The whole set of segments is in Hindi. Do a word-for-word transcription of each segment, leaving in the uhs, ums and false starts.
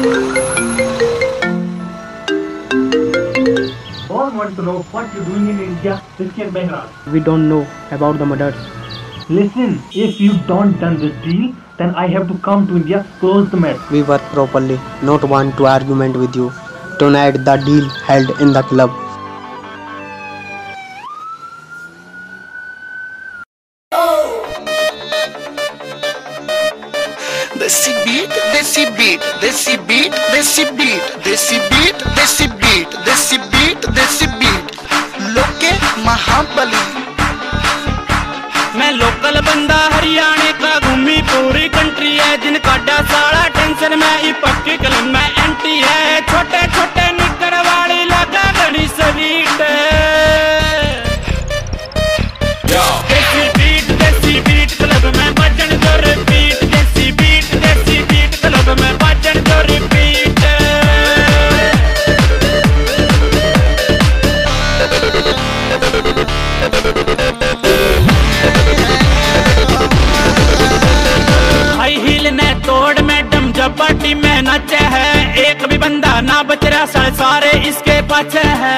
All want to know what you're doing in India, Mister Behraj. We don't know about the murders. Listen, if you don't done this deal, then I have to come to India, close the match. We work properly, not want to argument with you. Tonight the deal held in the club. Desi beat, desi beat, desi beat, desi beat, desi beat, desi beat, desi beat, desi beat. लोके महाबली। मैं लोकल बंदा हरियाणे का, घूमी पूरी कंट्री है, जिन काटा सारा टेंशन में ही पक्की कलम में एंटी है। छोटे छोटे निकर वाली लगा घड़ी स्वीट। देसी बीट देसी बीट क्लब में बजन दो रिपीट। देसी बीट देसी बीट क्लब में बजन दो रिपीट। हाई हील ने तोड़ मैडम जब पार्टी में नचे है। एक भी बंदा ना बच रहा, सड़ सारे इसके पाछे है।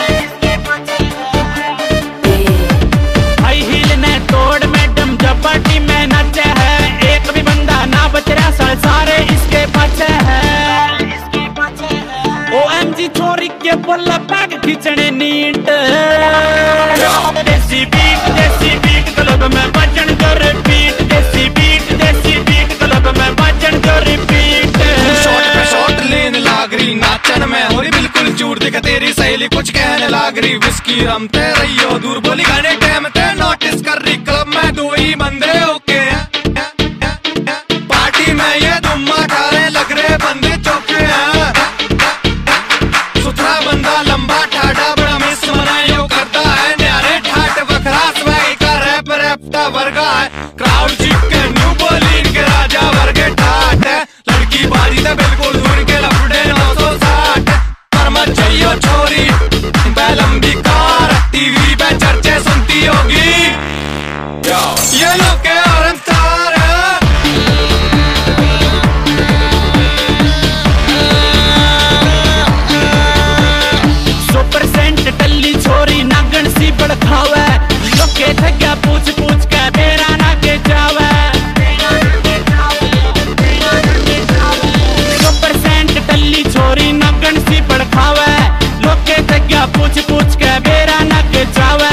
हाई हील ने तोड़ मैडम जब पार्टी में नचे है। एक भी बंदा ना बच रहा, सड़ सारे इसके पाछे है। ओ एम जी छोरी के बोला पैक खींचने नीट। देसी बीट देसी बीट क्लब में बजन दो रिपीट। देसी बीट देसी बीट क्लब में बजन दो रिपीट। शॉट पे शॉट लेन लाग रही, नाचन में हो रही बिल्कुल चूर। दिखा तेरी सहेली कुछ कहने लाग रही, विस्की रम ते रहियो दूर। बोली गाने टाइम ते नोटिस कर रही, क्लब में दो ही बंदे ओके हैं। पार्टी में ये धुम्मा खा रहे, लग रहे बंदे चौके हैं। सुथरा बंदा लंबा ठाडा बड़ा मिस मनायो करता है। न्यारे ठाट बखरा स्वैग का रैप रैपटा वर्गा है। क्राउड चिपके न्यू बोलिंग के राजा वर्गे ठाट है। लड़की बाजी था बिल्कुल दूर के लफड़े नौ सौ साठ। पर मत चाहिए छोरी लंबी कार, टीवी पे चर्चे सुनती होगी। ये लोग के और तार सौ परसेंट टल्ली छोरी नागन सी बड़खावे। लोके ठग्या पूछ पूछ के बेरा ना के जावे। सौ परसेंट टल्ली छोरी नागन सी बड़खावे। लोके ठग्या पूछ पूछ के बेरा ना के जावे।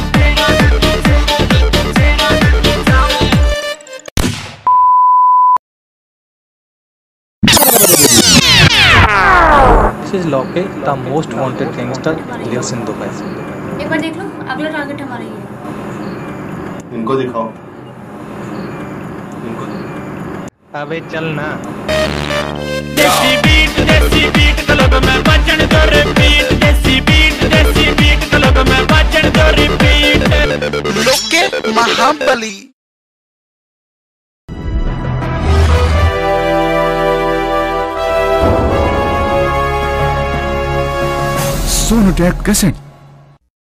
This is Loke, the most wanted gangster lives in Dubai. एक बार देख लो, अगला टारगेट हमारा ही है। इनको दिखाओ, इनको। अबे चल ना। देसी बीट देसी बीट क्लब में बजन दो रिपीट। देसी बीट देसी बीट क्लब में बजन दो रिपीट। लोके महाबली। Sonotech Cassette.